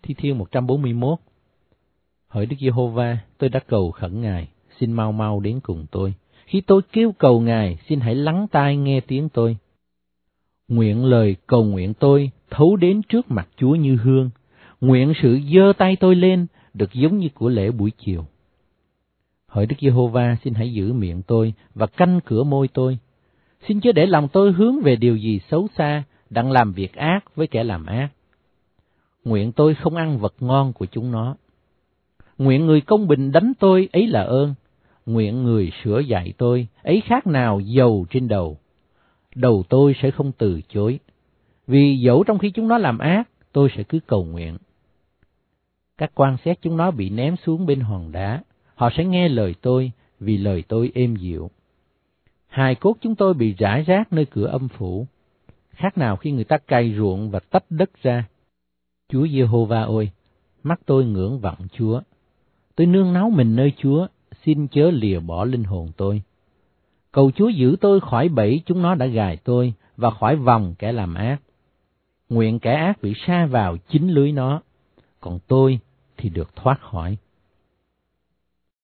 Thi Thiên 141. Hỡi Đức Giê-hô-va, tôi đã cầu khẩn Ngài, xin mau mau đến cùng tôi. Khi tôi kêu cầu Ngài, xin hãy lắng tai nghe tiếng tôi. Nguyện lời cầu nguyện tôi thấu đến trước mặt Chúa như hương. Nguyện sự giơ tay tôi lên được giống như của lễ buổi chiều. Hỡi Đức Giê-hô-va, xin hãy giữ miệng tôi và canh cửa môi tôi. Xin chớ để lòng tôi hướng về điều gì xấu xa, đặng làm việc ác với kẻ làm ác. Nguyện tôi không ăn vật ngon của chúng nó. Nguyện người công bình đánh tôi, ấy là ơn. Nguyện người sửa dạy tôi, ấy khác nào dầu trên đầu. Đầu tôi sẽ không từ chối, vì dẫu trong khi chúng nó làm ác, tôi sẽ cứ cầu nguyện. Các quan xét chúng nó bị ném xuống bên hòn đá, họ sẽ nghe lời tôi, vì lời tôi êm dịu. Hài cốt chúng tôi bị rải rác nơi cửa âm phủ, khác nào khi người ta cày ruộng và tách đất ra. Chúa Giê-hô-va ơi, mắt tôi ngưỡng vọng Chúa. Tôi nương náu mình nơi Chúa, xin chớ lìa bỏ linh hồn tôi. Cầu Chúa giữ tôi khỏi bẫy chúng nó đã gài tôi, và khỏi vòng kẻ làm ác. Nguyện kẻ ác bị sa vào chính lưới nó, còn tôi thì được thoát khỏi.